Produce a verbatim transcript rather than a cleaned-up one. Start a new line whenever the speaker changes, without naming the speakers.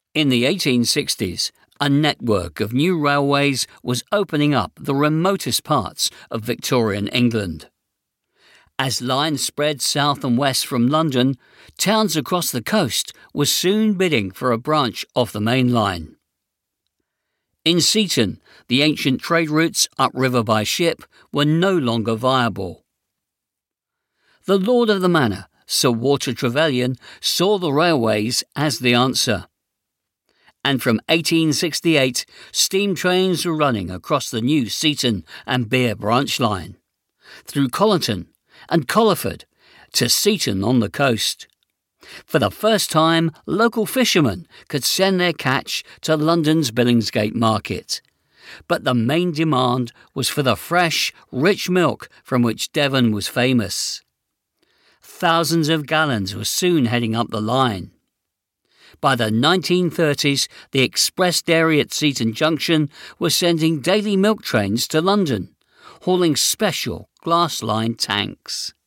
In the eighteen sixties, a network of new railways was opening up the remotest parts of Victorian England. As lines spread south and west from London, towns across the coast were soon bidding for a branch of the main line. In Seaton, the ancient trade routes upriver by ship were no longer viable. The Lord of the Manor, Sir Walter Trevelyan, saw the railways as the answer. And from eighteen sixty-eight, steam trains were running across the new Seaton and Beer branch line, through Collerton and Colliford to Seaton on the coast. For the first time, local fishermen could send their catch to London's Billingsgate Market. But the main demand was for the fresh, rich milk from which Devon was famous. Thousands of gallons were soon heading up the line. By the nineteen thirties, the express dairy at Seaton Junction was sending daily milk trains to London, hauling special glass-lined tanks.